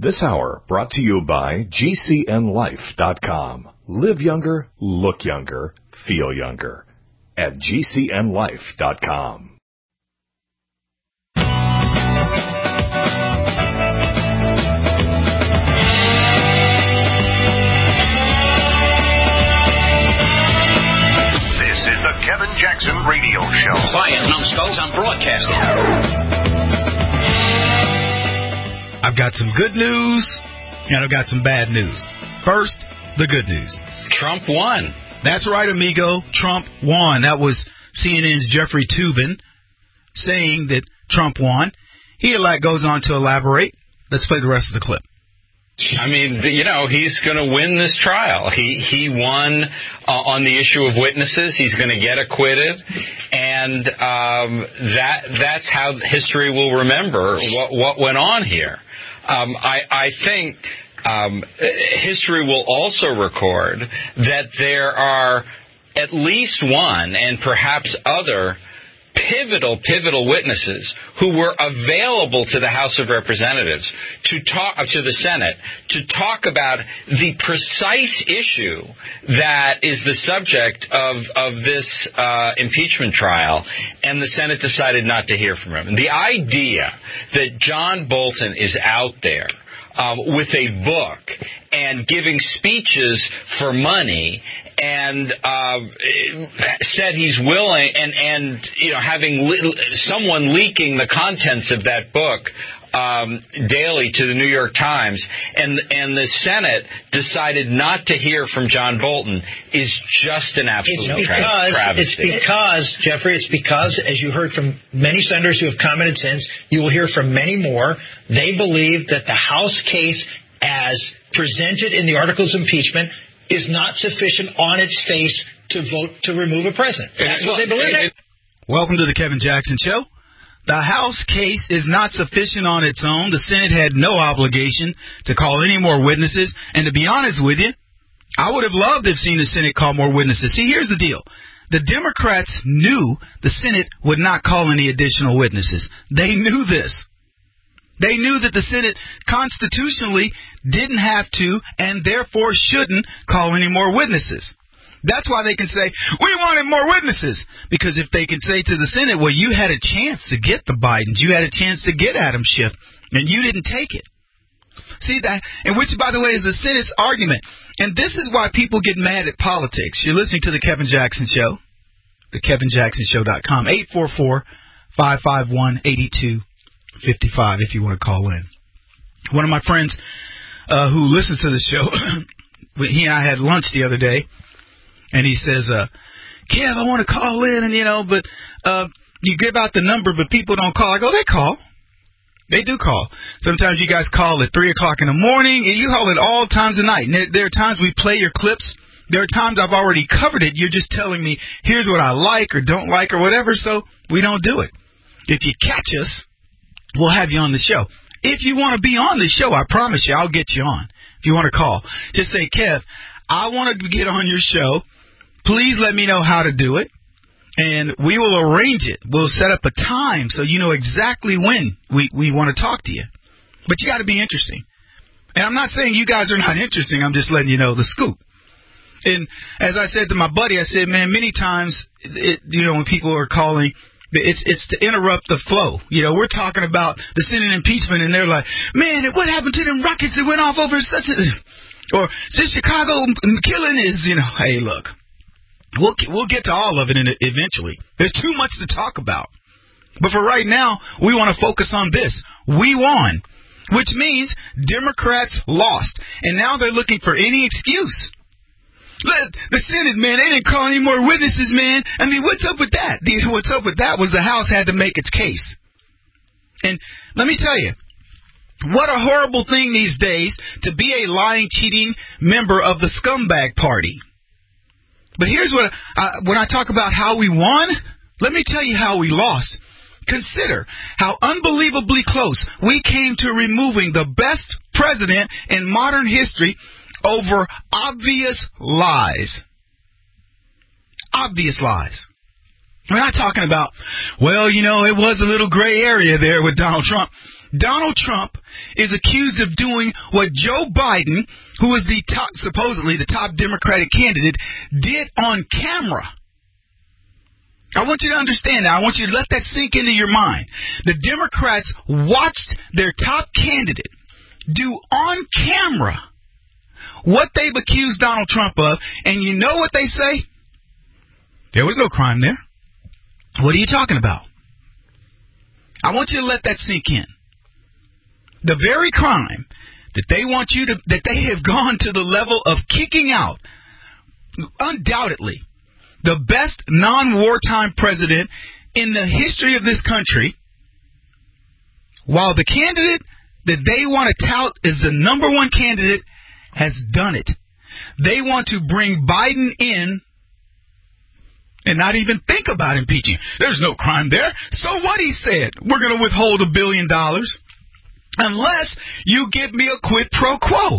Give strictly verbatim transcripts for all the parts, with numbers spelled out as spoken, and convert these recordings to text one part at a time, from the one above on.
This hour brought to you by G C N life dot com. Live younger, look younger, feel younger at G C N life dot com. Kevin Jackson Radio Show. Quiet, numbskulls, I'm broadcasting. I've got some good news, and I've got some bad news. First, the good news. Trump won. That's right, amigo. Trump won. That was C N N's Jeffrey Toobin saying that Trump won. He goes on to elaborate. Let's play the rest of the clip. I mean, you know, he's going to win this trial. He he won uh, on the issue of witnesses. He's going to get acquitted, and um, that that's how history will remember what what went on here. Um, I I think um, history will also record that there are at least one and perhaps other pivotal, pivotal witnesses who were available to the House of Representatives to talk to the Senate to talk about the precise issue that is the subject of of this uh, impeachment trial, and the Senate decided not to hear from him. The idea that John Bolton is out there Um, with a book and giving speeches for money and uh, said he's willing and, and you know, having li- someone leaking the contents of that book um, daily to the New York Times, and and the Senate decided not to hear from John Bolton is just an absolute it's because, travesty. It's because, Jeffrey, it's because, as you heard from many senators who have commented since, you will hear from many more, they believe that the House case as presented in the articles of impeachment is not sufficient on its face to vote to remove a president. That's what they believe. Welcome to the Kevin Jackson Show. The House case is not sufficient on its own. The Senate had no obligation to call any more witnesses. And to be honest with you, I would have loved to have seen the Senate call more witnesses. See, here's the deal. The Democrats knew the Senate would not call any additional witnesses. They knew this. They knew that the Senate constitutionally didn't have to and therefore shouldn't call any more witnesses. That's why they can say, we wanted more witnesses. Because if they can say to the Senate, well, you had a chance to get the Bidens, you had a chance to get Adam Schiff, and you didn't take it. See that? And which, by the way, is the Senate's argument. And this is why people get mad at politics. You're listening to the Kevin Jackson Show, the kevin jackson show dot com, eight four four, five five one, eight two five five if you want to call in. One of my friends uh, who listens to the show, he and I had lunch the other day, and he says, uh, Kev, I want to call in, and, you know, but uh, you give out the number, but people don't call. I go, they call. They do call. Sometimes you guys call at three o'clock in the morning, and you call at all times of night. And there, there are times we play your clips. There are times I've already covered it. You're just telling me, here's what I like or don't like or whatever, so we don't do it. If you catch us, we'll have you on the show. If you want to be on the show, I promise you, I'll get you on. If you want to call, just say, Kev, I want to get on your show. Please let me know how to do it, and we will arrange it. We'll set up a time so you know exactly when we, we want to talk to you. But you got to be interesting. And I'm not saying you guys are not interesting. I'm just letting you know the scoop. And as I said to my buddy, I said, man, many times, it, you know, when people are calling, it's it's to interrupt the flow. You know, we're talking about the Senate impeachment, and they're like, man, what happened to them rockets that went off over such a... Or this Chicago killing is, you know, hey, look. We'll we'll get to all of it in it eventually. There's too much to talk about. But for right now, we want to focus on this. We won, which means Democrats lost. And now they're looking for any excuse. The Senate, man, they didn't call any more witnesses, man. I mean, what's up with that? What's up with that was the House had to make its case. And let me tell you, what a horrible thing these days to be a lying, cheating member of the scumbag party. But here's what, uh, when I talk about how we won, let me tell you how we lost. Consider how unbelievably close we came to removing the best president in modern history over obvious lies. Obvious lies. We're not talking about, well, you know, it was a little gray area there with Donald Trump. Donald Trump is accused of doing what Joe Biden, who is the top, supposedly the top Democratic candidate, did on camera. I want you to understand that. I want you to let that sink into your mind. The Democrats watched their top candidate do on camera what they've accused Donald Trump of, and you know what they say? There was no crime there. What are you talking about? I want you to let that sink in. The very crime that they want you to, that they have gone to the level of kicking out, undoubtedly, the best non-wartime president in the history of this country, while the candidate that they want to tout as the number one candidate has done it. They want to bring Biden in and not even think about impeaching. There's no crime there. So what, he said? We're going to withhold a billion dollars unless you give me a quid pro quo.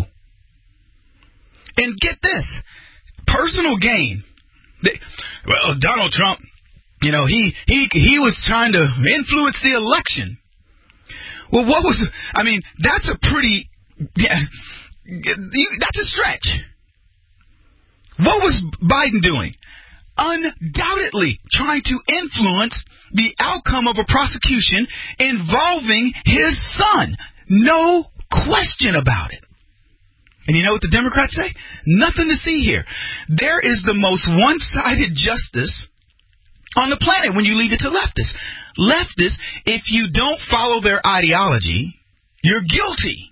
And get this, personal gain. They, well, Donald Trump, you know, he, he, he was trying to influence the election. Well, what was, I mean, that's a pretty, yeah, that's a stretch. What was Biden doing? Undoubtedly trying to influence the outcome of a prosecution involving his son. No question about it. And you know what the Democrats say? Nothing to see here. There is the most one-sided justice on the planet when you leave it to leftists. Leftists, if you don't follow their ideology, you're guilty.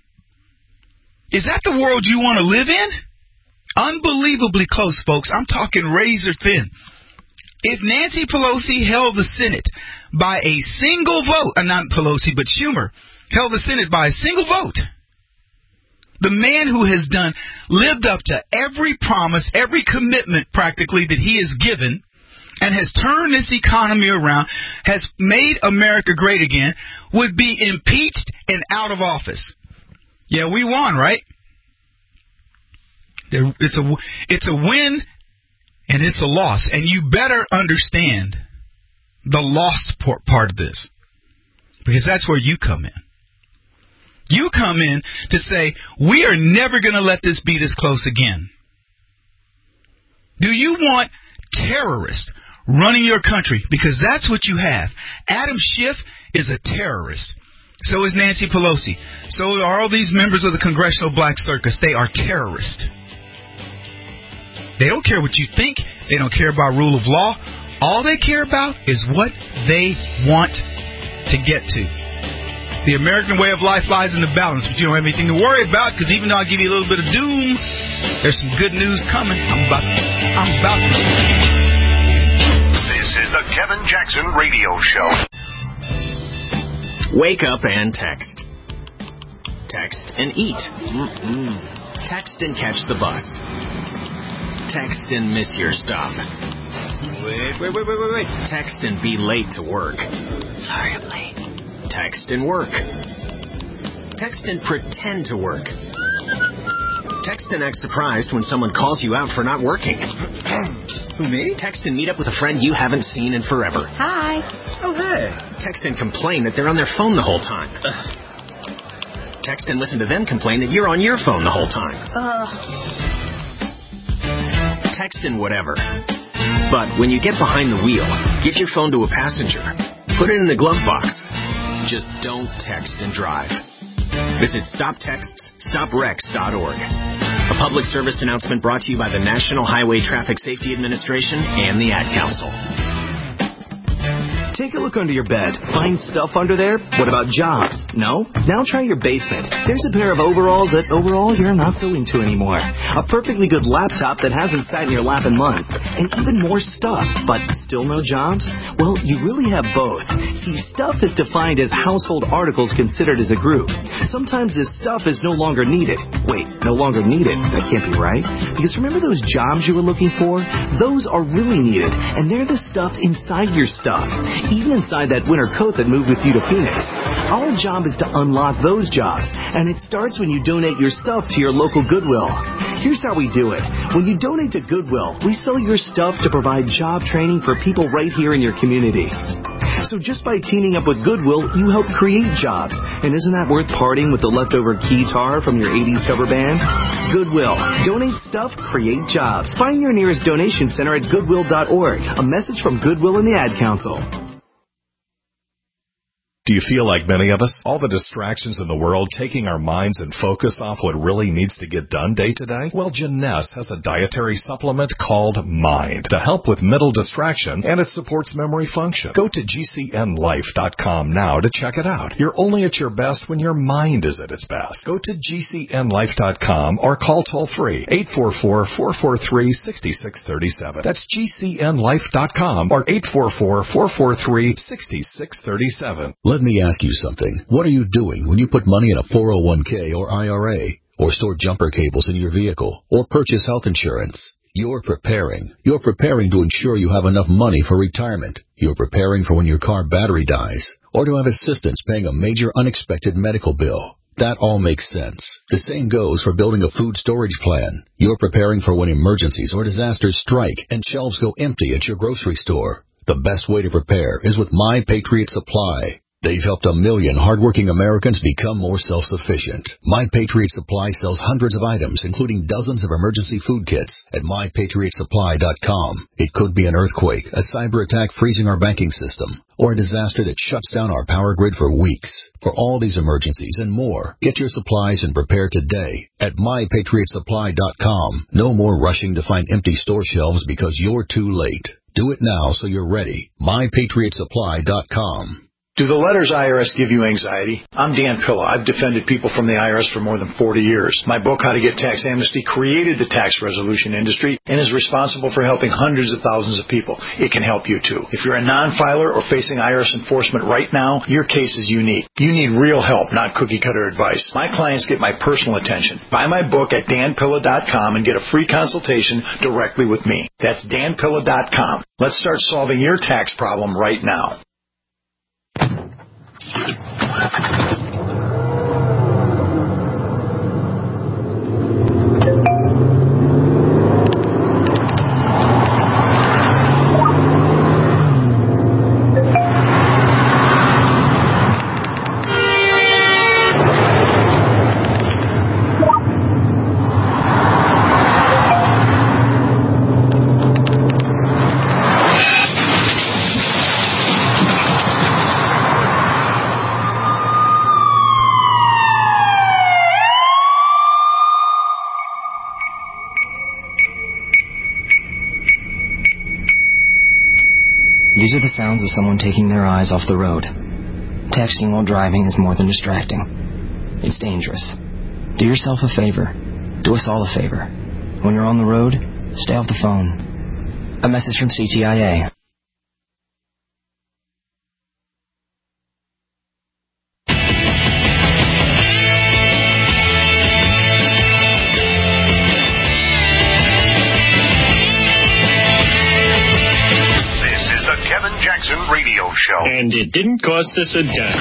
Is that the world you want to live in? Unbelievably close, folks. I'm talking razor thin. If Nancy Pelosi held the Senate by a single vote, uh, not Pelosi, but Schumer, held the Senate by a single vote, the man who has done, lived up to every promise, every commitment practically that he has given, and has turned this economy around, has made America great again, would be impeached and out of office. Yeah, we won, right? It's a, it's a win and it's a loss. And you better understand the lost part of this, because that's where you come in. You come in to say, we are never going to let this be this close again. Do you want terrorists running your country? Because that's what you have. Adam Schiff is a terrorist. So is Nancy Pelosi. So are all these members of the Congressional Black Circus. They are terrorists. They don't care what you think. They don't care about rule of law. All they care about is what they want to get to. The American way of life lies in the balance, but you don't have anything to worry about, because even though I give you a little bit of doom, there's some good news coming. I'm about, I'm about to. This is the Kevin Jackson Radio Show. Wake up and text. Text and eat. Mm-mm. Text and catch the bus. Text and miss your stop. Wait, wait, wait, wait, wait, wait. Text and be late to work. Sorry, I'm late. Text and work. Text and pretend to work. Text and act surprised when someone calls you out for not working. Who, me? Text and meet up with a friend you haven't seen in forever. Hi. Oh, hey. Text and complain that they're on their phone the whole time. Text and listen to them complain that you're on your phone the whole time. Ugh. Text and whatever. But when you get behind the wheel, give your phone to a passenger. Put it in the glove box. Just don't text and drive. Visit stop texts stop wrecks dot org. A public service announcement brought to you by the National Highway Traffic Safety Administration and the Ad Council. Take a look under your bed. Find stuff under there? What about jobs? No? Now try your basement. There's a pair of overalls that overall you're not so into anymore. A perfectly good laptop that hasn't sat in your lap in months. And even more stuff, but still no jobs? Well, you really have both. See, stuff is defined as household articles considered as a group. Sometimes this stuff is no longer needed. Wait, no longer needed? That can't be right. Because remember those jobs you were looking for? Those are really needed, and they're the stuff inside your stuff. Even inside that winter coat that moved with you to Phoenix. Our job is to unlock those jobs, and it starts when you donate your stuff to your local Goodwill. Here's how we do it. When you donate to Goodwill, we sell your stuff to provide job training for people right here in your community. So just by teaming up with Goodwill, you help create jobs. And isn't that worth parting with the leftover guitar from your eighties cover band? Goodwill. Donate stuff, create jobs. Find your nearest donation center at goodwill dot org. A message from Goodwill and the Ad Council. Do you feel like many of us? All the distractions in the world taking our minds and focus off what really needs to get done day to day? Well, Jeunesse has a dietary supplement called Mind to help with mental distraction, and it supports memory function. Go to G C N life dot com now to check it out. You're only at your best when your mind is at its best. Go to G C N life dot com or call toll-free eight four four, four four three, six six three seven. That's G C N life dot com or eight four four, four four three, six six three seven. Let me ask you something. What are you doing when you put money in a four oh one k or I R A, or store jumper cables in your vehicle, or purchase health insurance? You're preparing. You're preparing to ensure you have enough money for retirement. You're preparing for when your car battery dies, or to have assistance paying a major unexpected medical bill. That all makes sense. The same goes for building a food storage plan. You're preparing for when emergencies or disasters strike and shelves go empty at your grocery store. The best way to prepare is with My Patriot Supply. They've helped a million hardworking Americans become more self-sufficient. My Patriot Supply sells hundreds of items, including dozens of emergency food kits at my patriot supply dot com. It could be an earthquake, a cyber attack freezing our banking system, or a disaster that shuts down our power grid for weeks. For all these emergencies and more, get your supplies and prepare today at my patriot supply dot com. No more rushing to find empty store shelves because you're too late. Do it now so you're ready. my patriot supply dot com. Do the letters I R S give you anxiety? I'm Dan Pilla. I've defended people from the I R S for more than forty years. My book, How to Get Tax Amnesty, created the tax resolution industry and is responsible for helping hundreds of thousands of people. It can help you, too. If you're a non-filer or facing I R S enforcement right now, your case is unique. You need real help, not cookie-cutter advice. My clients get my personal attention. Buy my book at dan pilla dot com and get a free consultation directly with me. That's dan pilla dot com. Let's start solving your tax problem right now. These are the sounds of someone taking their eyes off the road. Texting while driving is more than distracting. It's dangerous. Do yourself a favor. Do us all a favor. When you're on the road, stay off the phone. A message from C T I A. Radio show. And it didn't cost us a dime.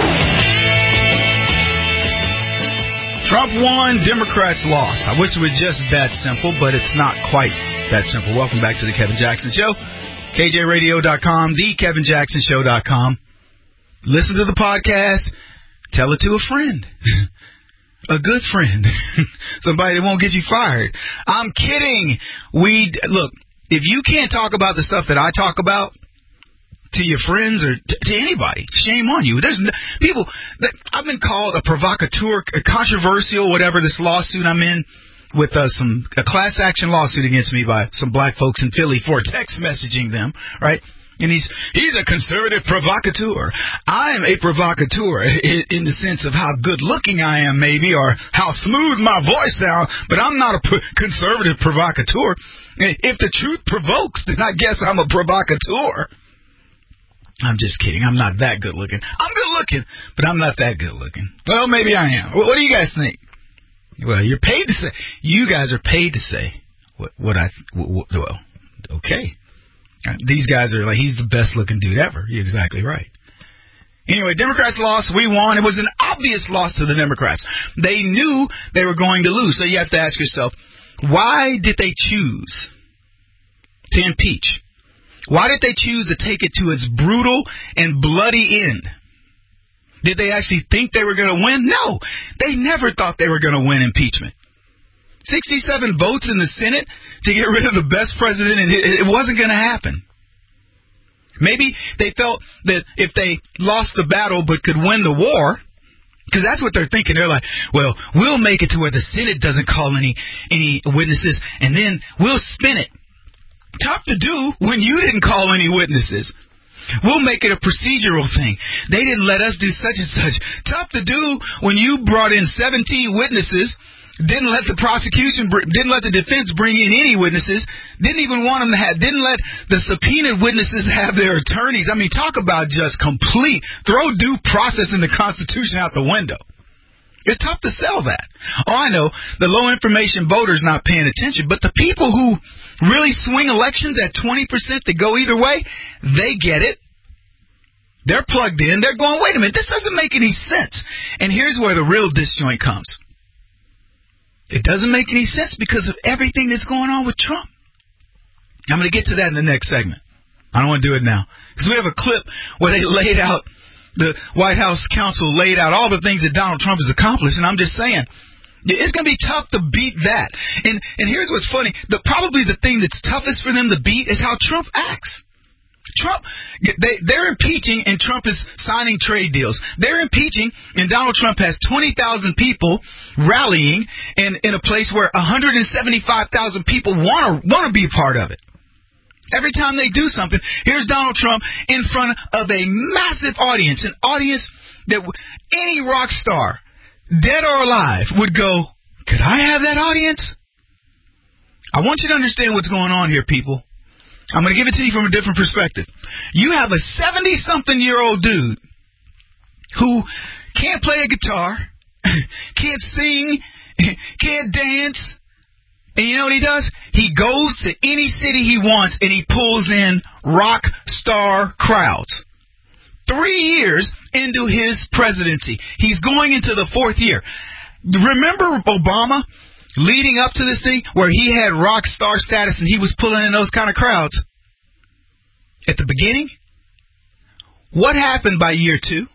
Trump won, Democrats lost. I wish it was just that simple, but it's not quite that simple. Welcome back to the Kevin Jackson Show. K J radio dot com, the kevin jackson show dot com. Listen to the podcast. Tell it to a friend. A good friend. Somebody that won't get you fired. I'm kidding. We Look, if you can't talk about the stuff that I talk about to your friends or t- to anybody, shame on you. There's no, people that I've been called a provocateur, a controversial, whatever. This lawsuit I'm in with uh, some a class action lawsuit against me by some black folks in Philly for text messaging them, right? And he's he's a conservative provocateur. I am a provocateur in, in the sense of how good looking I am, maybe, or how smooth my voice sounds. But I'm not a pro- conservative provocateur. If the truth provokes, then I guess I'm a provocateur. I'm just kidding. I'm not that good looking. I'm good looking, but I'm not that good looking. Well, maybe I am. What, what do you guys think? Well, you're paid to say. You guys are paid to say what, what I. What, well, okay. These guys are like, he's the best looking dude ever. You're exactly right. Anyway, Democrats lost. We won. It was an obvious loss to the Democrats. They knew they were going to lose. So you have to ask yourself, why did they choose to impeach? Why did they choose to take it to its brutal and bloody end? Did they actually think they were going to win? No, they never thought they were going to win impeachment. sixty-seven votes in the Senate to get rid of the best president, and it wasn't going to happen. Maybe they felt that if they lost the battle but could win the war, because that's what they're thinking. They're like, well, we'll make it to where the Senate doesn't call any any witnesses, and then we'll spin it. Tough to do when you didn't call any witnesses. We'll make it a procedural thing. They didn't let us do such and such. Tough to do when you brought in seventeen witnesses, didn't let the prosecution, didn't let the defense bring in any witnesses, didn't even want them to have, didn't let the subpoenaed witnesses have their attorneys. I mean, talk about just complete, throw due process in the Constitution out the window. It's tough to sell that. Oh, I know, the low information voter's not paying attention, but the people who really swing elections at twenty percent that go either way, they get it. They're plugged in. They're going, wait a minute, this doesn't make any sense. And here's where the real disjoint comes. It doesn't make any sense because of everything that's going on with Trump. I'm going to get to that in the next segment. I don't want to do it now. Because we have a clip where they laid out, the White House counsel laid out all the things that Donald Trump has accomplished. And I'm just saying, it's going to be tough to beat that. And and here's what's funny. The, probably the thing that's toughest for them to beat is how Trump acts. Trump, they, they're impeaching and Trump is signing trade deals. They're impeaching and Donald Trump has twenty thousand people rallying in, in a place where one hundred seventy-five thousand people want to want to be part of it. Every time they do something, here's Donald Trump in front of a massive audience, an audience that any rock star, dead or alive, would go, could I have that audience? I want you to understand what's going on here, people. I'm going to give it to you from a different perspective. You have a seventy-something-year-old dude who can't play a guitar, can't sing, can't dance, and you know what he does? He goes to any city he wants and he pulls in rock star crowds. Three years into his presidency, he's going into the fourth year. Remember Obama? Leading up to this thing where he had rock star status and he was pulling in those kind of crowds. At the beginning, what happened by year two?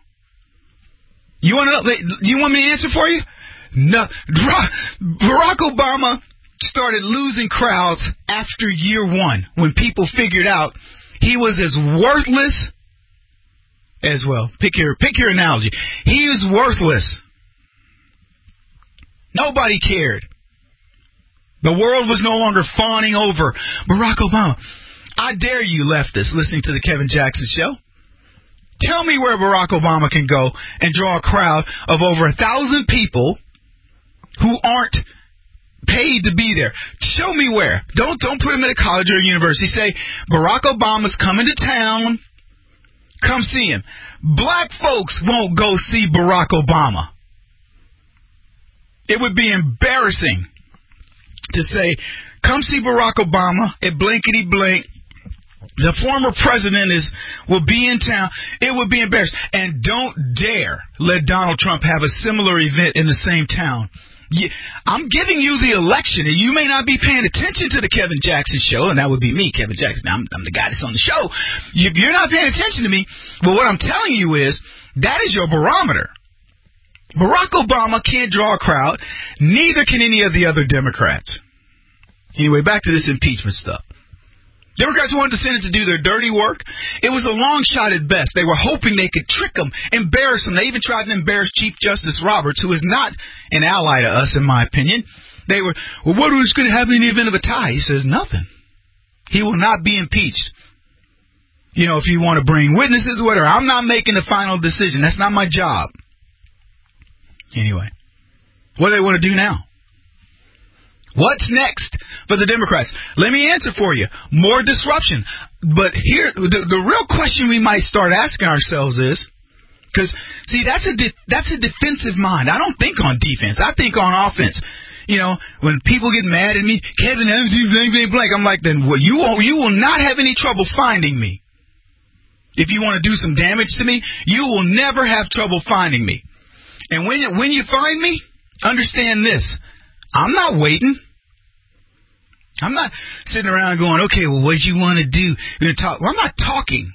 You want to know, you want me to answer for you? No. Barack Obama started losing crowds after year one when people figured out he was as worthless as, well, pick your, pick your analogy. He was worthless. Nobody cared. The world was no longer fawning over Barack Obama. I dare you, leftists, listening to the Kevin Jackson Show. Tell me where Barack Obama can go and draw a crowd of over a thousand people who aren't paid to be there. Show me where. Don't don't put him at a college or a university. Say, Barack Obama's coming to town. Come see him. Black folks won't go see Barack Obama. It would be embarrassing to say, come see Barack Obama at blankety blank. The former president is will be in town. It would be embarrassing. And don't dare let Donald Trump have a similar event in the same town. I'm giving you the election, and you may not be paying attention to the Kevin Jackson Show, and that would be me, Kevin Jackson. I'm, I'm the guy that's on the show. If you're not paying attention to me, well, what I'm telling you is that is your barometer. Barack Obama can't draw a crowd. Neither can any of the other Democrats. Anyway, back to this impeachment stuff. Democrats wanted the Senate to do their dirty work. It was a long shot at best. They were hoping they could trick them, embarrass them. They even tried to embarrass Chief Justice Roberts, who is not an ally to us, in my opinion. They were, well, what is going to happen in the event of a tie? He says, nothing. He will not be impeached. You know, if you want to bring witnesses, whatever. I'm not making the final decision. That's not my job. Anyway, what do they want to do now? What's next for the Democrats? Let me answer for you. More disruption. But here, the, the real question we might start asking ourselves is, because, see, that's a de- that's a defensive mind. I don't think on defense. I think on offense. You know, when people get mad at me, Kevin, blank, blank, blank, I'm like, then well, you, won't, you will not have any trouble finding me. If you want to do some damage to me, you will never have trouble finding me. And when, when you find me, understand this. I'm not waiting. I'm not sitting around going, okay, well, what do you want to do? You're gonna talk. Well, I'm not talking.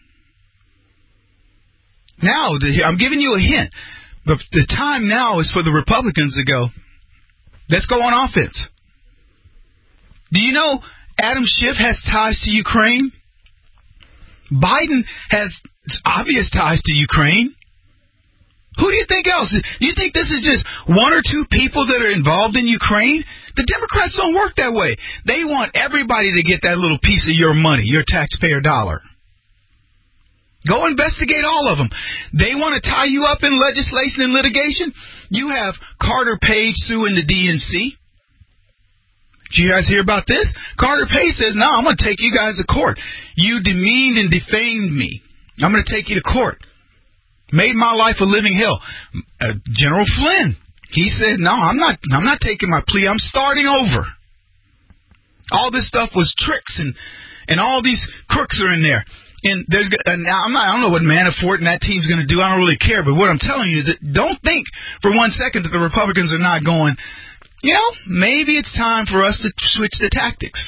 Now, I'm giving you a hint. But the time now is for the Republicans to go, let's go on offense. Do you know Adam Schiff has ties to Ukraine? Biden has obvious ties to Ukraine. Who do you think else? Do you think this is just one or two people that are involved in Ukraine? The Democrats don't work that way. They want everybody to get that little piece of your money, your taxpayer dollar. Go investigate all of them. They want to tie you up in legislation and litigation. You have Carter Page suing the D N C. Did you guys hear about this? Carter Page says, no, I'm going to take you guys to court. You demeaned and defamed me. I'm going to take you to court. Made my life a living hell. Uh, General Flynn, he said, no, I'm not, I'm not taking my plea. I'm starting over. All this stuff was tricks, and, and all these crooks are in there. And there's, and I'm not, I don't know what Manafort and that team's going to do. I don't really care. But what I'm telling you is that don't think for one second that the Republicans are not going, you know, maybe it's time for us to switch the tactics.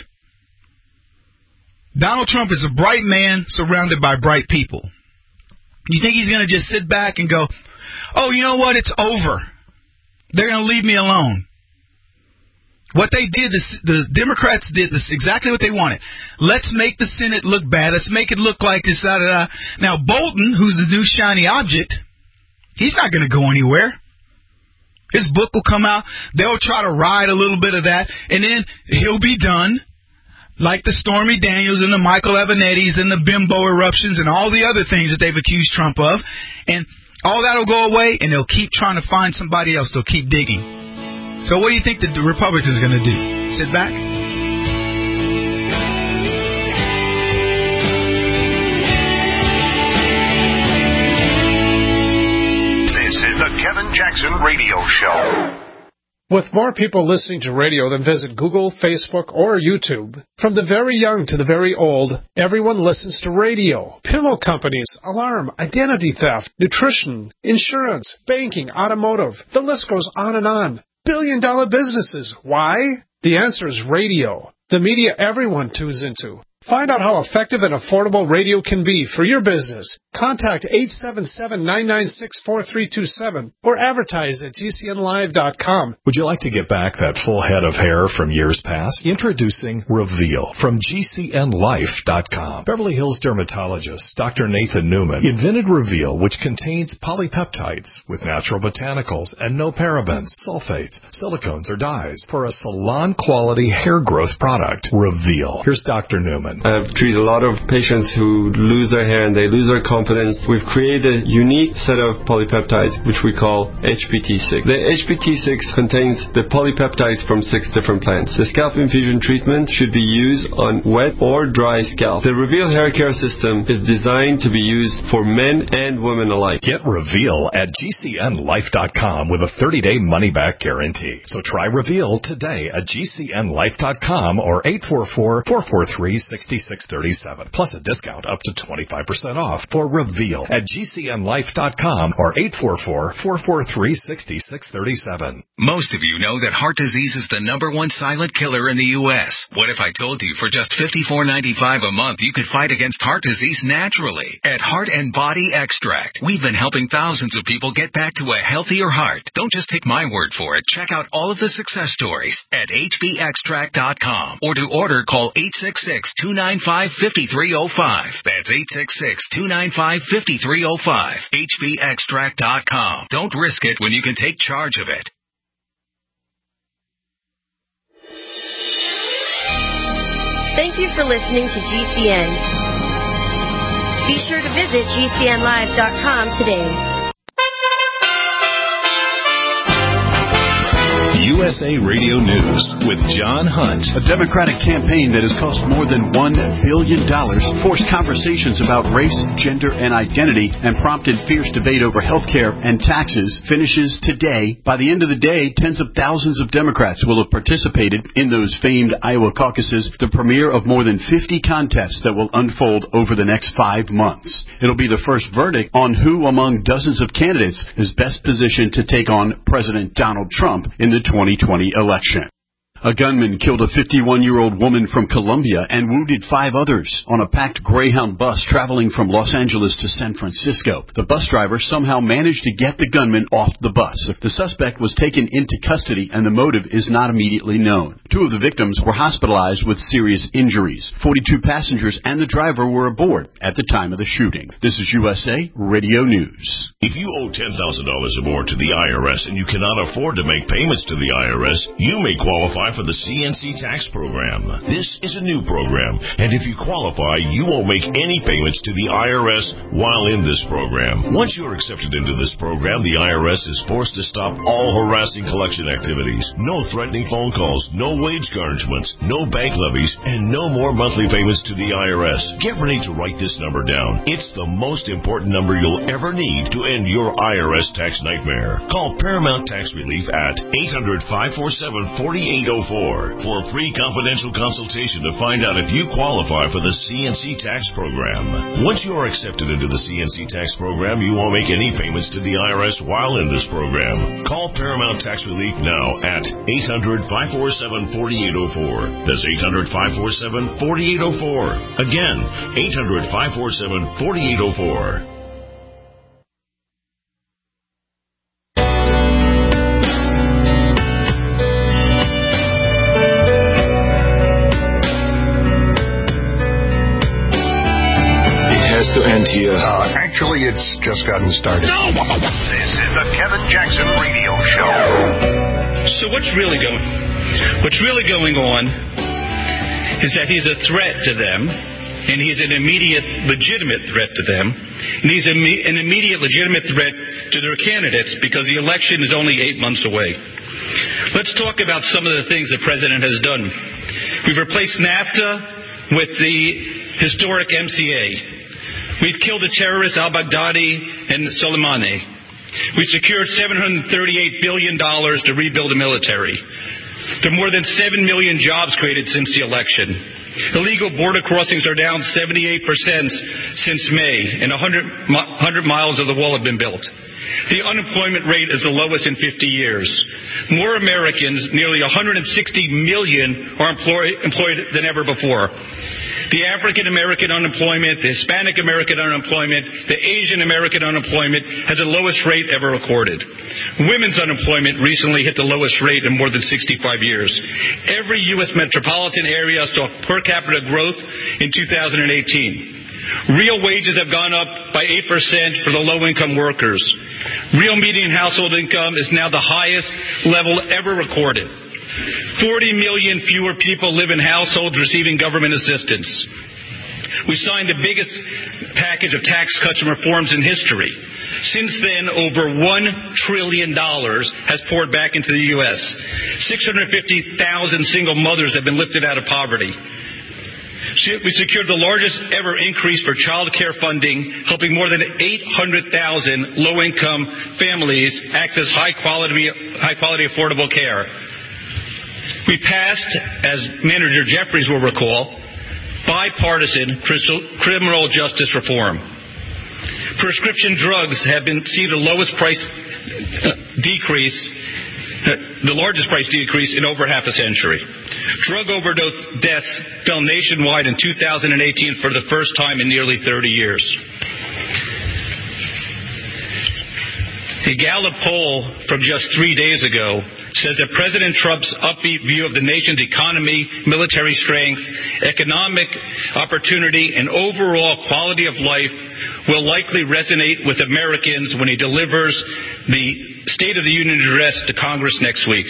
Donald Trump is a bright man surrounded by bright people. You think he's going to just sit back and go, oh, you know what? It's over. They're going to leave me alone. What they did, the, the Democrats did this exactly what they wanted. Let's make the Senate look bad. Let's make it look like this. Da, da, da. Now, Bolton, who's the new shiny object, he's not going to go anywhere. His book will come out. They'll try to ride a little bit of that, and then he'll be done. Like the Stormy Daniels and the Michael Avenattis and the bimbo eruptions and all the other things that they've accused Trump of. And all that will go away, and they'll keep trying to find somebody else. They'll keep digging. So what do you think the Republicans are going to do? Sit back? This is the Kevin Jackson Radio Show. With more people listening to radio than visit Google, Facebook, or YouTube, from the very young to the very old, everyone listens to radio. Pillow companies, alarm, identity theft, nutrition, insurance, banking, automotive. The list goes on and on. Billion-dollar businesses. Why? The answer is radio. The media everyone tunes into. Find out how effective and affordable radio can be for your business. Contact eight seven seven, nine nine six, four three two seven or advertise at G C N live dot com. Would you like to get back that full head of hair from years past? Introducing Reveal from G C N life dot com. Beverly Hills dermatologist Doctor Nathan Newman invented Reveal, which contains polypeptides with natural botanicals and no parabens, sulfates, silicones, or dyes for a salon-quality hair growth product. Reveal. Here's Doctor Newman. I've treated a lot of patients who lose their hair and they lose their confidence. We've created a unique set of polypeptides, which we call H P T six. The H P T six contains the polypeptides from six different plants. The scalp infusion treatment should be used on wet or dry scalp. The Reveal hair care system is designed to be used for men and women alike. Get Reveal at G C N life dot com with a thirty-day money-back guarantee. So try Reveal today at G C N life dot com or eight four four, four four three, six six three seven, plus a discount up to twenty-five percent off for Reveal at G C N life dot com or eight four four, four four three, six six three seven. Most of you know that heart disease is the number one silent killer in the U S What if I told you for just fifty-four ninety-five a month you could fight against heart disease naturally? At Heart and Body Extract, we've been helping thousands of people get back to a healthier heart. Don't just take my word for it. Check out all of the success stories at H B extract dot com or to order call eight six six, two nine five, five three zero five. That's eight six six, two nine five, five three zero five. H B extract dot com. Don't risk it when you can take charge of it. Thank you for listening to G C N. Be sure to visit G C N live dot com today. U S A Radio News with John Hunt. A Democratic campaign that has cost more than one billion dollars, forced conversations about race, gender, and identity, and prompted fierce debate over health care and taxes, finishes today. By the end of the day, tens of thousands of Democrats will have participated in those famed Iowa caucuses, the premiere of more than fifty contests that will unfold over the next five months. It'll be the first verdict on who among dozens of candidates is best positioned to take on President Donald Trump in the twenty twenty election. A gunman killed a fifty-one-year-old woman from Colombia and wounded five others on a packed Greyhound bus traveling from Los Angeles to San Francisco. The bus driver somehow managed to get the gunman off the bus. The suspect was taken into custody and the motive is not immediately known. Two of the victims were hospitalized with serious injuries. forty-two passengers and the driver were aboard at the time of the shooting. This is U S A Radio News. If you owe ten thousand dollars or more to the I R S and you cannot afford to make payments to the I R S, you may qualify for the C N C tax program. This is a new program, and if you qualify, you won't make any payments to the I R S while in this program. Once you're accepted into this program, the I R S is forced to stop all harassing collection activities. No threatening phone calls, no wage garnishments, no bank levies, and no more monthly payments to the I R S. Get ready to write this number down. It's the most important number you'll ever need to end your I R S tax nightmare. Call Paramount Tax Relief at eight hundred, five four seven, four eight zero four for a free confidential consultation to find out if you qualify for the C N C tax program. Once you are accepted into the C N C tax program, you won't make any payments to the I R S while in this program. Call Paramount Tax Relief now at eight hundred, five four seven, four eight zero four. That's eight hundred, five four seven, four eight zero four. Again, eight hundred, five four seven, four eight zero four. To end here. Uh, actually, it's just gotten started. No! This is the Kevin Jackson Radio Show. So what's really going? What's really going on is that he's a threat to them, and he's an immediate, legitimate threat to them, and he's a, an immediate, legitimate threat to their candidates because the election is only eight months away. Let's talk about some of the things the president has done. We've replaced NAFTA with the historic M C A. We've killed the terrorists al-Baghdadi and Soleimani. We've secured seven hundred thirty-eight billion dollars to rebuild the military. There are more than seven million jobs created since the election. Illegal border crossings are down seventy-eight percent since May, and one hundred, one hundred miles of the wall have been built. The unemployment rate is the lowest in fifty years. More Americans, nearly one hundred sixty million, are employ- employed than ever before. The African American unemployment, the Hispanic American unemployment, the Asian American unemployment has the lowest rate ever recorded. Women's unemployment recently hit the lowest rate in more than sixty-five years. Every U S metropolitan area saw per capita growth in two thousand eighteen. Real wages have gone up by eight percent for the low-income workers. Real median household income is now the highest level ever recorded. forty million fewer people live in households receiving government assistance. We signed the biggest package of tax cuts and reforms in history. Since then, over one trillion dollars has poured back into the U S six hundred fifty thousand single mothers have been lifted out of poverty. We secured the largest ever increase for child care funding, helping more than eight hundred thousand low-income families access high-quality, high-quality, affordable care. We passed, as Manager Jeffries will recall, bipartisan criminal justice reform. Prescription drugs have been see the lowest price decrease, the largest price decrease in over half a century. Drug overdose deaths fell nationwide in two thousand eighteen for the first time in nearly thirty years. A Gallup poll from just three days ago says that President Trump's upbeat view of the nation's economy, military strength, economic opportunity, and overall quality of life will likely resonate with Americans when he delivers the State of the Union address to Congress next week.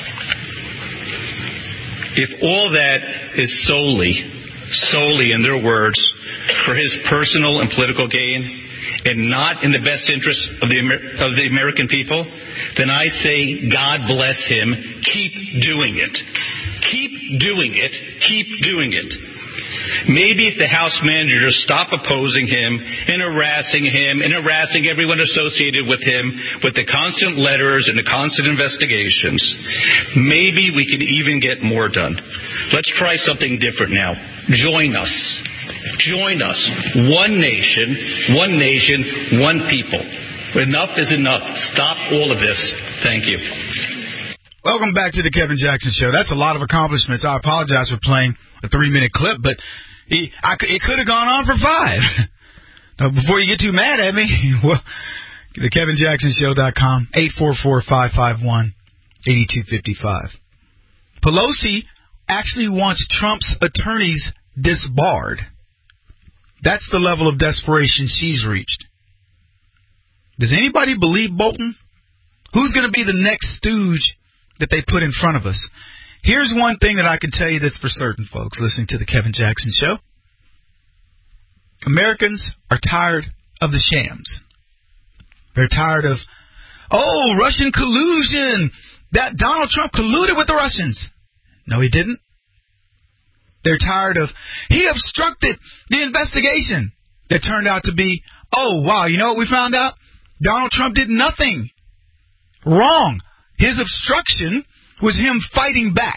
If all that is solely, solely, in their words, for his personal and political gain, and not in the best interest of the of the American people, then I say, God bless him. Keep doing it. Keep doing it. Keep doing it. Maybe if the House managers stop opposing him and harassing him and harassing everyone associated with him with the constant letters and the constant investigations, maybe we could even get more done. Let's try something different now. Join us. Join us. One nation, one nation, one people. Enough is enough. Stop all of this. Thank you. Welcome back to the Kevin Jackson Show. That's a lot of accomplishments. I apologize for playing a three-minute clip, but he, I, it could have gone on for five. Now, before you get too mad at me, well, the Kevin Jackson Show dot com, eight four four, five five one, eight two five five. Pelosi actually wants Trump's attorneys disbarred. That's the level of desperation she's reached. Does anybody believe Bolton? Who's going to be the next stooge that they put in front of us? Here's one thing that I can tell you that's for certain, folks, listening to the Kevin Jackson Show. Americans are tired of the shams. They're tired of, oh, Russian collusion. That Donald Trump colluded with the Russians. No, he didn't. They're tired of, he obstructed the investigation. That turned out to be, oh, wow, you know what we found out? Donald Trump did nothing wrong. His obstruction was him fighting back.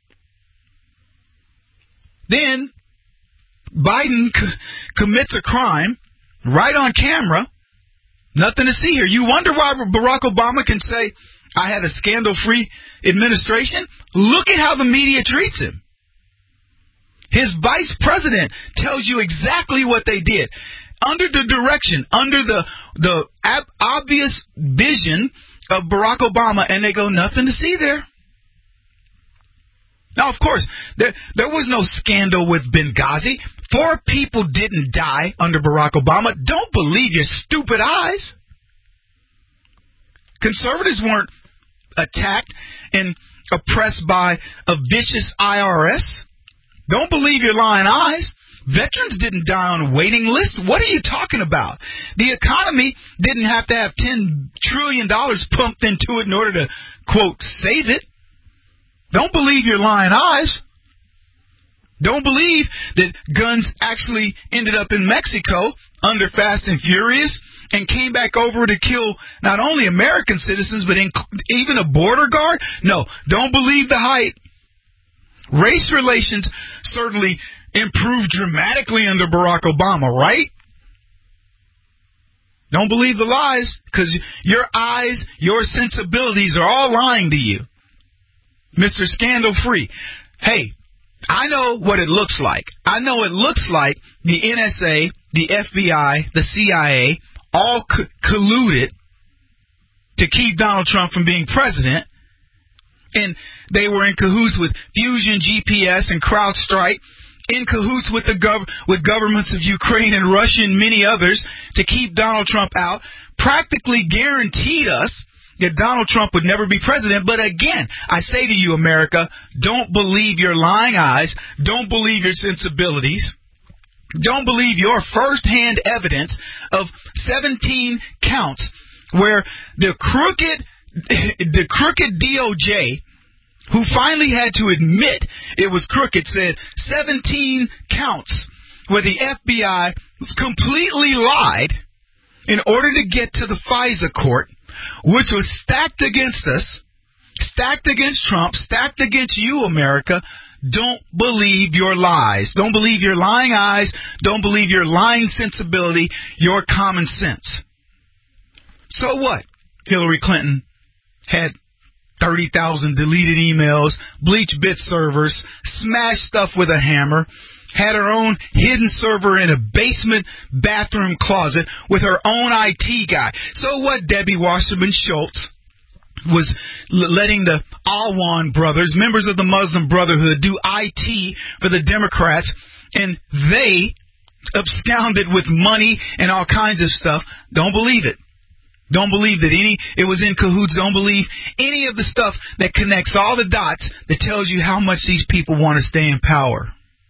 Then Biden c- commits a crime right on camera. Nothing to see here. You wonder why Barack Obama can say, I had a scandal-free administration? Look at how the media treats him. His vice president tells you exactly what they did. Under the direction, under the the ab- obvious vision of Barack Obama, and they go, nothing to see there. Now, of course, there, there was no scandal with Benghazi. Four people didn't die under Barack Obama. Don't believe your stupid eyes. Conservatives weren't attacked and oppressed by a vicious I R S. Don't believe your lying eyes. Veterans didn't die on a waiting list. What are you talking about? The economy didn't have to have ten trillion dollars pumped into it in order to, quote, save it. Don't believe your lying eyes. Don't believe that guns actually ended up in Mexico under Fast and Furious and came back over to kill not only American citizens, but in, even a border guard. No, don't believe the hype. Race relations certainly improved dramatically under Barack Obama, right? Don't believe the lies, because your eyes, your sensibilities are all lying to you. Mister Scandal-Free. Hey, I know what it looks like. I know it looks like the N S A, the F B I, the C I A all co- colluded to keep Donald Trump from being president. And they were in cahoots with Fusion G P S and CrowdStrike, in cahoots with the gov- with governments of Ukraine and Russia and many others to keep Donald Trump out, practically guaranteed us that Donald Trump would never be president. But again, I say to you, America, don't believe your lying eyes. Don't believe your sensibilities. Don't believe your first-hand evidence of seventeen counts where the crooked the crooked D O J, who finally had to admit it was crooked, said seventeen counts where the F B I completely lied in order to get to the FISA court, which was stacked against us, stacked against Trump, stacked against you, America. Don't believe your lies. Don't believe your lying eyes. Don't believe your lying sensibility, your common sense. So what? Hillary Clinton had thirty thousand deleted emails, bleach bit servers, smashed stuff with a hammer, had her own hidden server in a basement bathroom closet with her own I T guy. So what? Debbie Wasserman Schultz was l- letting the Alwan brothers, members of the Muslim Brotherhood, do I T for the Democrats, and they absconded with money and all kinds of stuff. Don't believe it. Don't believe that any, it was in cahoots. Don't believe any of the stuff that connects all the dots that tells you how much these people want to stay in power.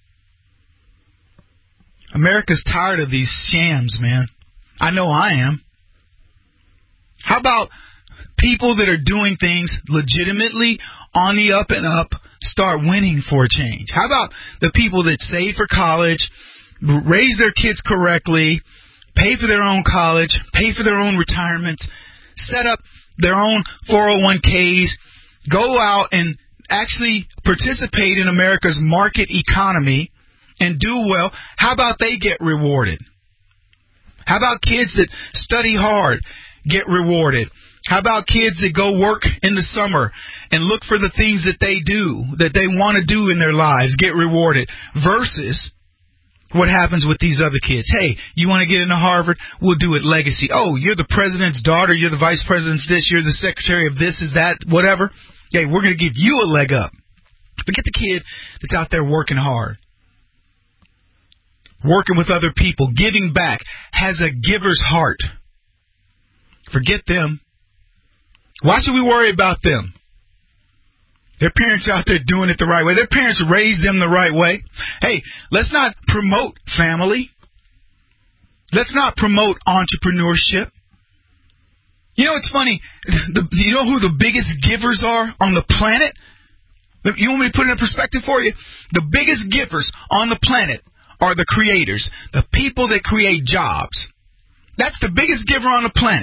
America's tired of these shams, man. I know I am. How about people that are doing things legitimately on the up and up start winning for a change? How about the people that save for college, raise their kids correctly, pay for their own college, pay for their own retirements, set up their own four oh one k's, go out and actually participate in America's market economy and do well? How about they get rewarded? How about kids that study hard get rewarded? How about kids that go work in the summer and look for the things that they do, that they want to do in their lives, get rewarded, versus what happens with these other kids? Hey, you want to get into Harvard? We'll do it legacy. Oh, you're the president's daughter, you're the vice president's this, you're the secretary of this, is that, whatever. Hey, we're going to give you a leg up. Forget the kid that's out there working hard, working with other people, giving back, has a giver's heart. Forget them. Why should we worry about them? Their parents out there doing it the right way. Their parents raised them the right way. Hey, let's not promote family. Let's not promote entrepreneurship. You know, it's funny. The, you know who the biggest givers are on the planet? You want me to put it in perspective for you? The biggest givers on the planet are the creators, the people that create jobs. That's the biggest giver on the planet.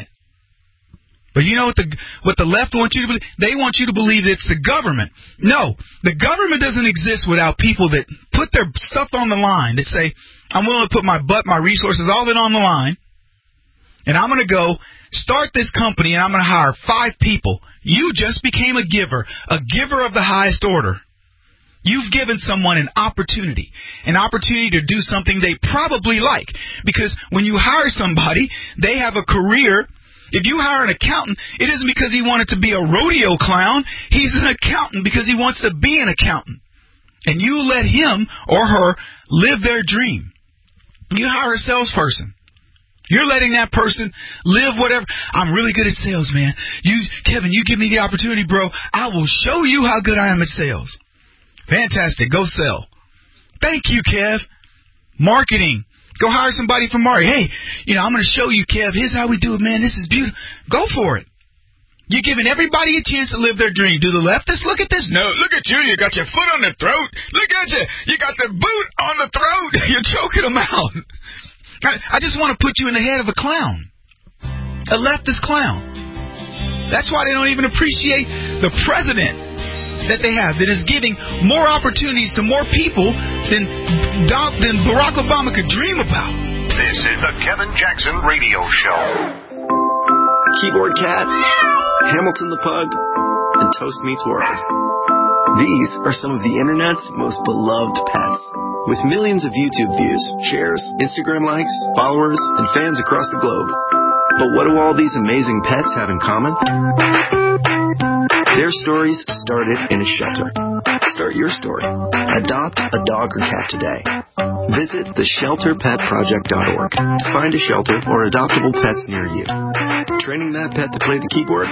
But you know what the what the left wants you to believe? They want you to believe it's the government. No, the government doesn't exist without people that put their stuff on the line, that say, I'm willing to put my butt, my resources, all of it on the line, and I'm going to go start this company, and I'm going to hire five people. You just became a giver, a giver of the highest order. You've given someone an opportunity, an opportunity to do something they probably like. Because when you hire somebody, they have a career. If you hire an accountant, it isn't because he wanted to be a rodeo clown. He's an accountant because he wants to be an accountant. And you let him or her live their dream. You hire a salesperson. You're letting that person live whatever. I'm really good at sales, man. You, Kevin, you give me the opportunity, bro. I will show you how good I am at sales. Fantastic. Go sell. Thank you, Kev. Marketing. Go hire somebody from Mario. Hey, you know, I'm going to show you, Kev. Here's how we do it, man. This is beautiful. Go for it. You're giving everybody a chance to live their dream. Do the leftists look at this? No, look at you. You got your foot on the throat. Look at you. You got the boot on the throat. You're choking them out. I, I just want to put you in the head of a clown. A leftist clown. That's why they don't even appreciate the president that they have, that is giving more opportunities to more people than, than Barack Obama could dream about. This is the Kevin Jackson Radio Show. Keyboard Cat, Hamilton the Pug, and Toast Meets World. These are some of the internet's most beloved pets. With millions of YouTube views, shares, Instagram likes, followers, and fans across the globe. But what do all these amazing pets have in common? Their stories started in a shelter. Start your story. Adopt a dog or cat today. Visit the shelter pet project dot org to find a shelter or adoptable pets near you. Training that pet to play the keyboard?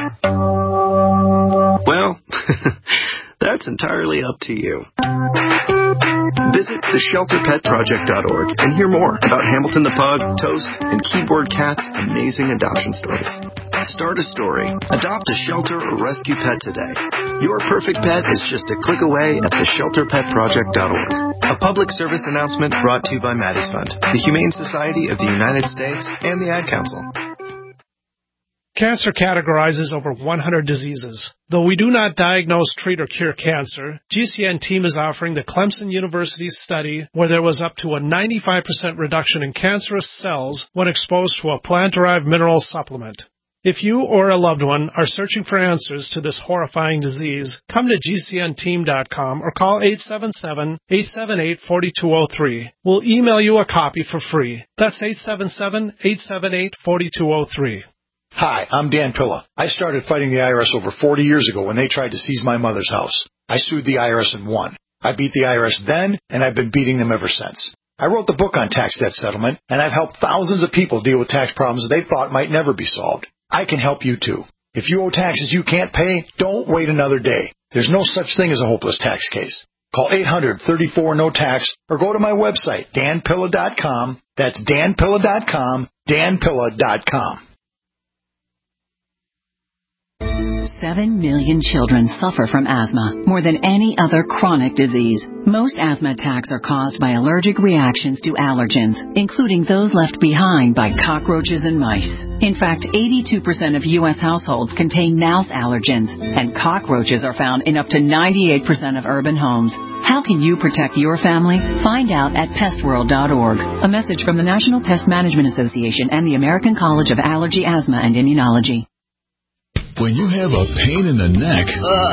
Well, that's entirely up to you. Visit the shelter pet project dot org and hear more about Hamilton the Pug, Toast, and Keyboard Cat's amazing adoption stories. Start a story. Adopt a shelter or rescue pet today. Your perfect pet is just a click away at the shelter pet project dot org. A public service announcement brought to you by Maddie's Fund, the Humane Society of the United States, and the Ad Council. Cancer categorizes over one hundred diseases. Though we do not diagnose, treat, or cure cancer, G C N team is offering the Clemson University study where there was up to a ninety-five percent reduction in cancerous cells when exposed to a plant-derived mineral supplement. If you or a loved one are searching for answers to this horrifying disease, come to G C N team dot com or call eight seven seven, eight seven eight, four two zero three. We'll email you a copy for free. That's eight seven seven, eight seven eight, four two zero three. Hi, I'm Dan Pilla. I started fighting the I R S over forty years ago when they tried to seize my mother's house. I sued the I R S and won. I beat the I R S then, and I've been beating them ever since. I wrote the book on tax debt settlement, and I've helped thousands of people deal with tax problems they thought might never be solved. I can help you too. If you owe taxes you can't pay, don't wait another day. There's no such thing as a hopeless tax case. Call eight hundred, thirty-four, no tax or go to my website, dan pilla dot com. That's dan pilla dot com, dan pilla dot com. Seven million children suffer from asthma, more than any other chronic disease. Most asthma attacks are caused by allergic reactions to allergens, including those left behind by cockroaches and mice. In fact, eighty-two percent of U S households contain mouse allergens, and cockroaches are found in up to ninety-eight percent of urban homes. How can you protect your family? Find out at pest world dot org. A message from the National Pest Management Association and the American College of Allergy, Asthma, and Immunology. When you have a pain in the neck,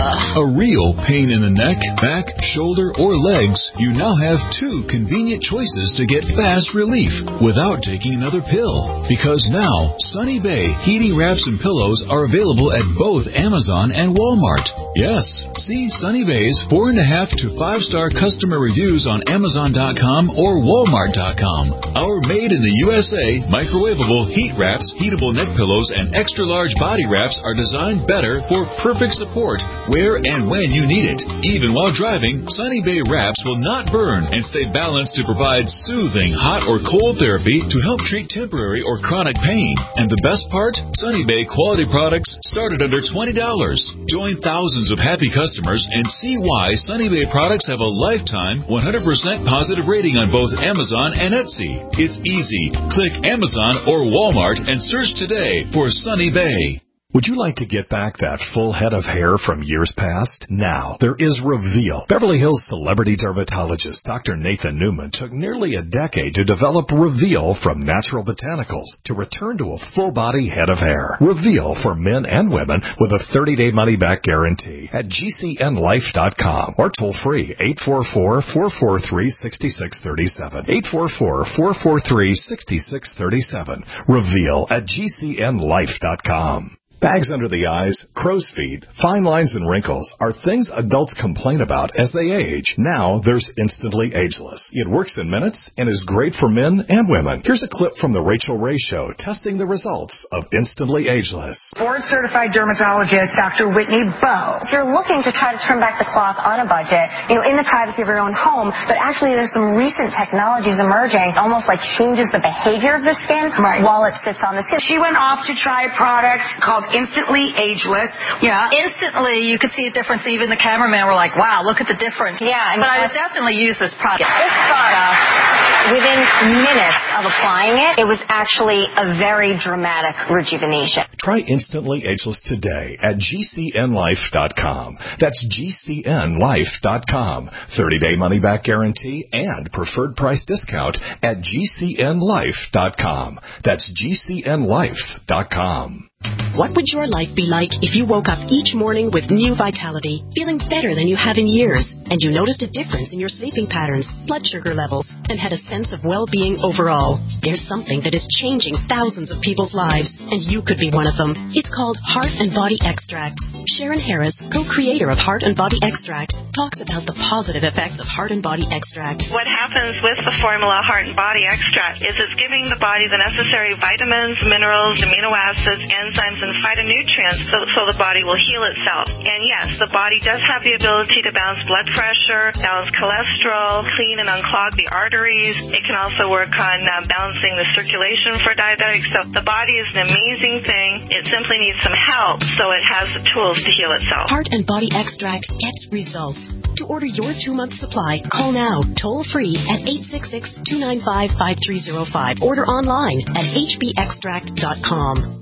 a real pain in the neck, back, shoulder, or legs, you now have two convenient choices to get fast relief without taking another pill. Because now, Sunny Bay heating wraps and pillows are available at both Amazon and Walmart. Yes, see Sunny Bay's four and a half to five star customer reviews on Amazon dot com or Walmart dot com. Our made in the U S A microwavable heat wraps, heatable neck pillows, and extra large body wraps are designed better for perfect support where and when you need it. Even while driving, Sunny Bay wraps will not burn and stay balanced to provide soothing hot or cold therapy to help treat temporary or chronic pain. And the best part? Sunny Bay quality products start at under twenty dollars. Join thousands of happy customers and see why Sunny Bay products have a lifetime one hundred percent positive rating on both Amazon and Etsy. It's easy. Click Amazon or Walmart and search today for Sunny Bay. Would you like to get back that full head of hair from years past? Now, there is Reveal. Beverly Hills celebrity dermatologist Doctor Nathan Newman took nearly a decade to develop Reveal from natural botanicals to return to a full-body head of hair. Reveal for men and women with a thirty-day money-back guarantee at G C N life dot com or toll-free eight four four, four four three, six six three seven. eight four four, four four three, six six three seven. Reveal at G C N life dot com. Bags under the eyes, crow's feet, fine lines and wrinkles are things adults complain about as they age. Now there's Instantly Ageless. It works in minutes and is great for men and women. Here's a clip from the Rachel Ray Show testing the results of Instantly Ageless. Board-certified dermatologist Doctor Whitney Bowe. If you're looking to try to turn back the clock on a budget, you know, in the privacy of your own home, but actually there's some recent technologies emerging, almost like changes the behavior of the skin right. while it sits on the skin. She went off to try a product called Instantly Ageless. Yeah, instantly you could see a difference. Even the cameraman were like, wow, look at the difference. Yeah. And but I would definitely use this product. This product, within minutes of applying it, it was actually a very dramatic rejuvenation. Try Instantly Ageless today at G C N life dot com. That's G C N life dot com. thirty-day money-back guarantee and preferred price discount at G C N life dot com. That's G C N life dot com. What would your life be like if you woke up each morning with new vitality, feeling better than you have in years, and you noticed a difference in your sleeping patterns, blood sugar levels, and had a sense of well-being overall? There's something that is changing thousands of people's lives, and you could be one of them. It's called Heart and Body Extract. Sharon Harris, co-creator of Heart and Body Extract, talks about the positive effects of Heart and Body Extract. What happens with the formula Heart and Body Extract is it's giving the body the necessary vitamins, minerals, amino acids, enzymes, and phytonutrients so, so the body will heal itself. And yes, the body does have the ability to balance blood pressure, balance cholesterol, clean and unclog the arteries. It can also work on uh, balancing the circulation for diabetics. So the body is an amazing thing. It simply needs some help so it has the tools to heal itself. Heart and Body Extract gets results. To order your two-month supply, call now, toll-free at eight six six, two nine five, five three zero five. Order online at h b extract dot com.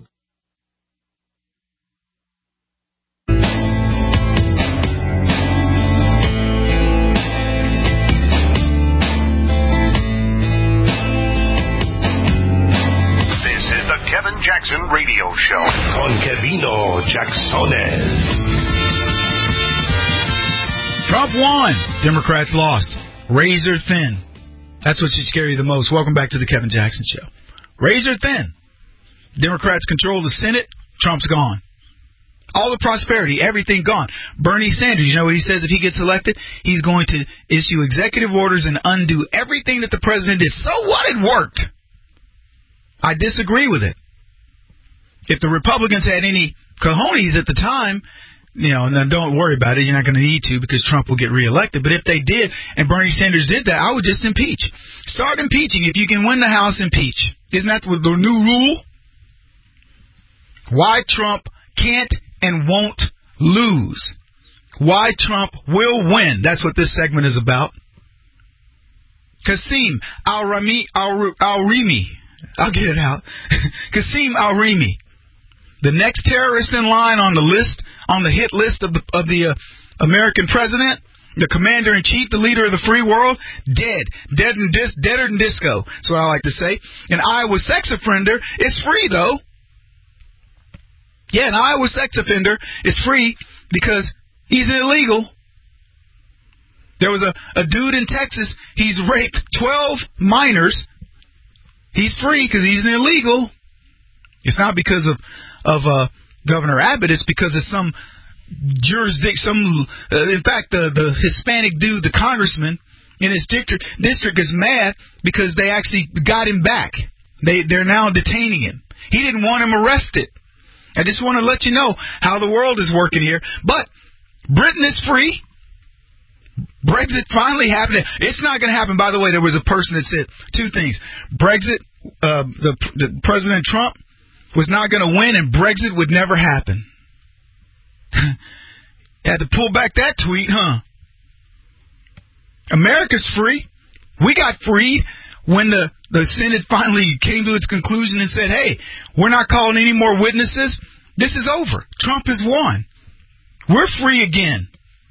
Kevin Jackson Radio Show con Kevino Jacksones. Trump won. Democrats lost. Razor thin. That's what should scare you the most. Welcome back to the Kevin Jackson Show. Razor thin. Democrats control the Senate. Trump's gone. All the prosperity, everything gone. Bernie Sanders, you know what he says if he gets elected? He's going to issue executive orders and undo everything that the president did. So what? It worked. I disagree with it. If the Republicans had any cojones at the time, you know, and then don't worry about it, you're not going to need to because Trump will get reelected. But if they did, and Bernie Sanders did that, I would just impeach. Start impeaching. If you can win the House, impeach. Isn't that the new rule? Why Trump can't and won't lose. Why Trump will win. That's what this segment is about. Qasim al-Rami, al-Rimi. I'll get it out. Qasim al-Rimi, the next terrorist in line on the list, on the hit list of the of the uh, American president, the commander-in-chief, the leader of the free world, dead, dead and dis, deader than disco. That's what I like to say. An Iowa sex offender is free though. Yeah, an Iowa sex offender is free because he's illegal. There was a, a dude in Texas, he's raped twelve minors. He's free because he's an illegal. It's not because of, of uh, Governor Abbott. It's because of some jurisdiction. Some, uh, in fact, the, the Hispanic dude, the congressman in his district, district is mad because they actually got him back. They, they're now detaining him. He didn't want him arrested. I just want to let you know how the world is working here. But Britain is free. Brexit finally happened. It's not going to happen. By the way, there was a person that said two things. Brexit, uh, the, the President Trump was not going to win, and Brexit would never happen. Had to pull back that tweet, huh? America's free. We got freed when the, the Senate finally came to its conclusion and said, hey, we're not calling any more witnesses. This is over. Trump has won. We're free again.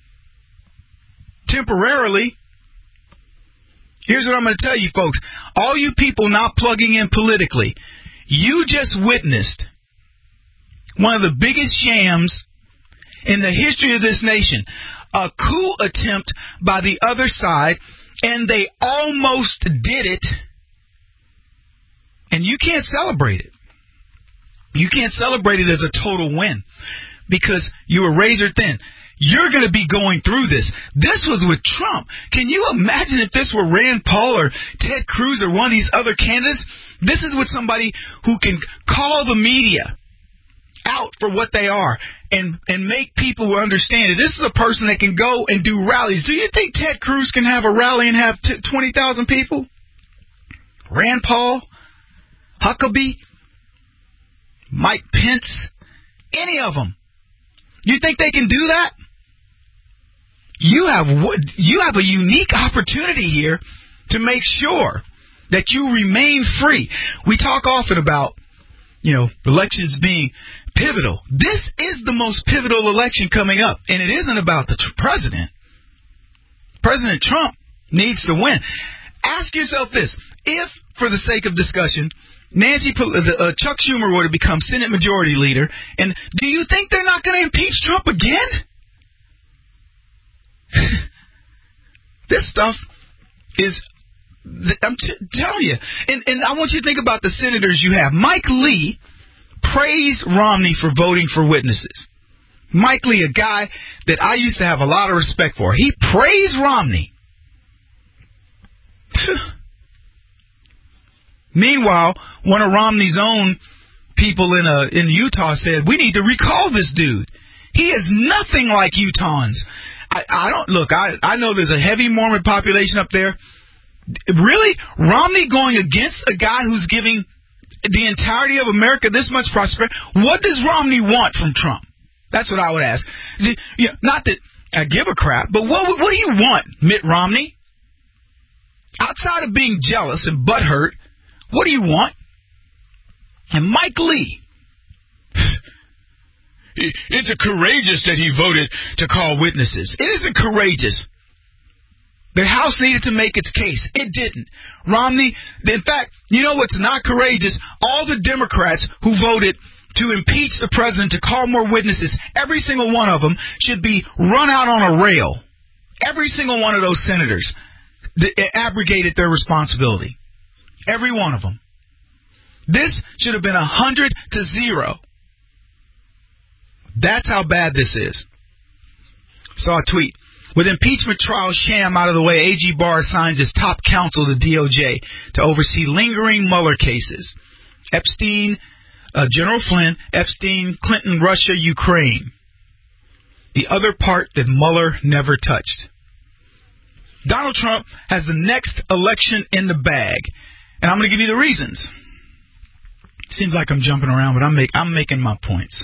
Temporarily. Here's what I'm going to tell you, folks. All you people not plugging in politically, you just witnessed one of the biggest shams in the history of this nation. A coup attempt by the other side, and they almost did it, and you can't celebrate it. You can't celebrate it as a total win because you were razor thin. You're going to be going through this. This was with Trump. Can you imagine if this were Rand Paul or Ted Cruz or one of these other candidates? This is with somebody who can call the media out for what they are and, and make people understand it. This is a person that can go and do rallies. Do you think Ted Cruz can have a rally and have t- twenty thousand people? Rand Paul, Huckabee, Mike Pence, any of them. You think they can do that? You have you have a unique opportunity here to make sure that you remain free. We talk often about, you know, elections being pivotal. This is the most pivotal election coming up, and it isn't about the tr- president. President Trump needs to win. Ask yourself this. If, for the sake of discussion, Nancy, uh, Chuck Schumer were to become Senate Majority Leader, and do you think they're not going to impeach Trump again? This stuff is, I'm t- telling you, and, and I want you to think about the senators you have. Mike Lee praised Romney for voting for witnesses. Mike Lee, a guy that I used to have a lot of respect for, he praised Romney. Meanwhile, one of Romney's own people in uh, in Utah said, we need to recall this dude. He is nothing like Utahns. I, I don't look, I, I know there's a heavy Mormon population up there. Really? Romney going against a guy who's giving the entirety of America this much prosperity? What does Romney want from Trump? That's what I would ask. You know, not that I give a crap, but what, what do you want, Mitt Romney? Outside of being jealous and butthurt, what do you want? And Mike Lee. It's a courageous that he voted to call witnesses. It isn't courageous. The House needed to make its case. It didn't. Romney, in fact, you know what's not courageous? All the Democrats who voted to impeach the president, to call more witnesses, every single one of them should be run out on a rail. Every single one of those senators abrogated their responsibility. Every one of them. This should have been a hundred to zero. That's how bad this is. Saw a tweet. With impeachment trial sham out of the way, A G Barr assigns his top counsel to D O J to oversee lingering Mueller cases. Epstein, uh, General Flynn, Epstein, Clinton, Russia, Ukraine. The other part that Mueller never touched. Donald Trump has the next election in the bag. And I'm going to give you the reasons. Seems like I'm jumping around, but I'm, make, I'm making my points.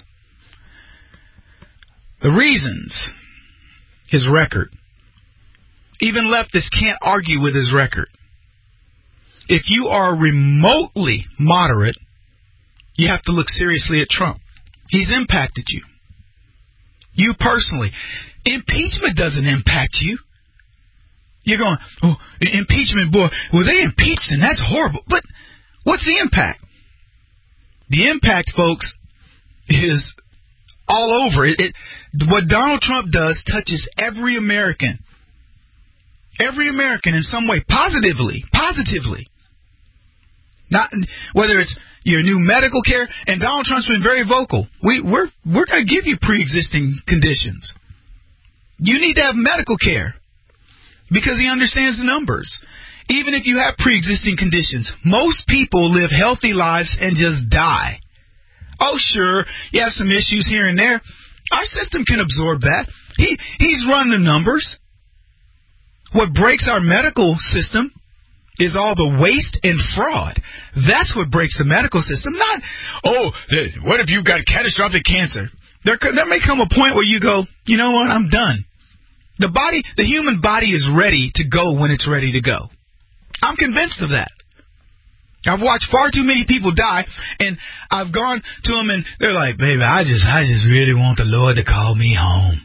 The reasons, his record. Even leftists can't argue with his record. If you are remotely moderate, you have to look seriously at Trump. He's impacted you. You personally. Impeachment doesn't impact you. You're going, oh, impeachment, boy, well, they impeached him. That's horrible. But what's the impact? The impact, folks, is all over. It, it, what Donald Trump does touches every American. Every American in some way, positively, positively. Not whether it's your new medical care, and Donald Trump's been very vocal. We, we're we're going to give you pre-existing conditions. You need to have medical care because he understands the numbers. Even if you have pre-existing conditions, most people live healthy lives and just die. Oh, sure, you have some issues here and there. Our system can absorb that. He he's run the numbers. What breaks our medical system is all the waste and fraud. That's what breaks the medical system. Not, oh, what if you've got catastrophic cancer? There, there may come a point where you go, you know what, I'm done. The body, the human body is ready to go when it's ready to go. I'm convinced of that. I've watched far too many people die, and I've gone to them, and they're like, baby, I just, I just really want the Lord to call me home.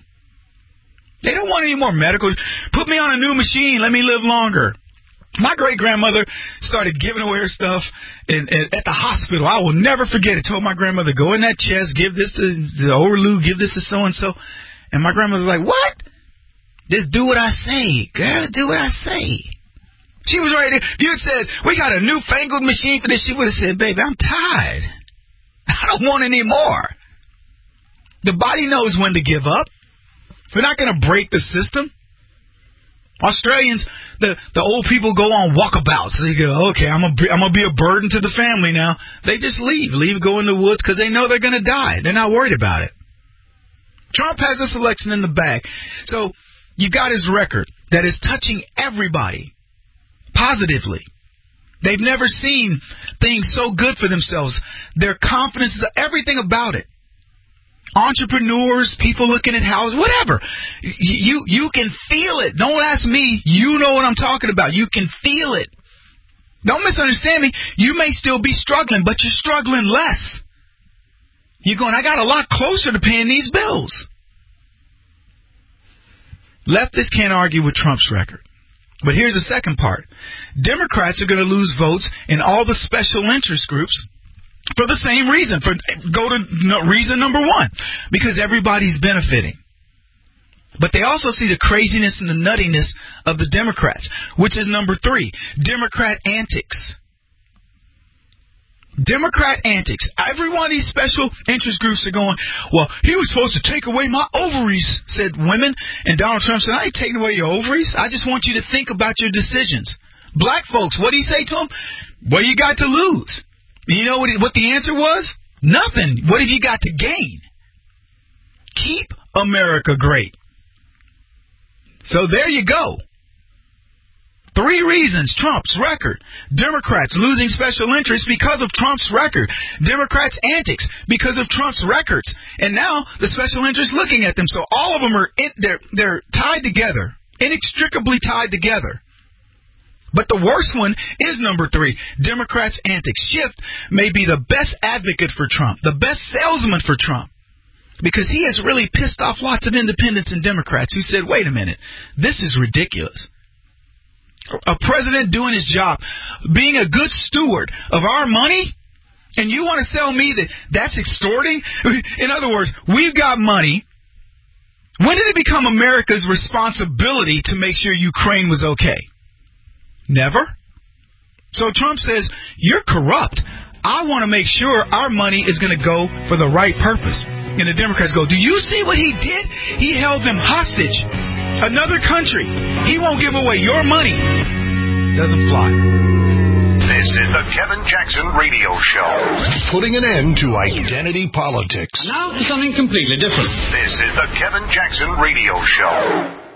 They don't want any more medical. Put me on a new machine. Let me live longer. My great-grandmother started giving away her stuff in, in, at the hospital. I will never forget it. Told my grandmother, go in that chest, give this to the Overloo, give this to so-and-so. And my grandmother was like, what? Just do what I say. Girl, do what I say. She was right there. If you had said, we got a newfangled machine for this, she would have said, baby, I'm tired. I don't want any more. The body knows when to give up. We're not going to break the system. Australians, the, the old people go on walkabouts. They go, okay, I'm going I'm to be a burden to the family now. They just leave. Leave, go in the woods because they know they're going to die. They're not worried about it. Trump has this election in the bag. So you got his record that is touching everybody positively. They've never seen things so good for themselves. Their confidence is everything about it. Entrepreneurs, people looking at houses, whatever. You you can feel it. Don't ask me. You know what I'm talking about. You can feel it. Don't misunderstand me. You may still be struggling, but you're struggling less. You're going, I got a lot closer to paying these bills. Leftists can't argue with Trump's record. But here's the second part. Democrats are going to lose votes in all the special interest groups for the same reason. For go to no, reason number one, because everybody's benefiting. But they also see the craziness and the nuttiness of the Democrats, which is number three, Democrat antics. Democrat antics. Every one of these special interest groups are going, well, he was supposed to take away my ovaries, said women. And Donald Trump said, I ain't taking away your ovaries. I just want you to think about your decisions. Black folks, what did he say to them? What do you got to lose? You know what, what the answer was? Nothing. What have you got to gain? Keep America great. So there you go. Three reasons. Trump's record. Democrats losing special interests because of Trump's record. Democrats' antics because of Trump's records. And now the special interests looking at them. So all of them are in, they're they're tied together, inextricably tied together. But the worst one is number three, Democrats' antics. Schiff may be the best advocate for Trump, the best salesman for Trump, because he has really pissed off lots of independents and Democrats who said, wait a minute, this is ridiculous. A president doing his job, being a good steward of our money, and you want to sell me that that's extorting? In other words, we've got money. When did it become America's responsibility to make sure Ukraine was okay? Never. So Trump says, you're corrupt. I want to make sure our money is going to go for the right purpose. And the Democrats go, do you see what he did? He held them hostage. Another country. He won't give away your money. Doesn't fly. This is the Kevin Jackson Radio Show. Putting an end to identity politics. Now for something completely different. This is the Kevin Jackson Radio Show.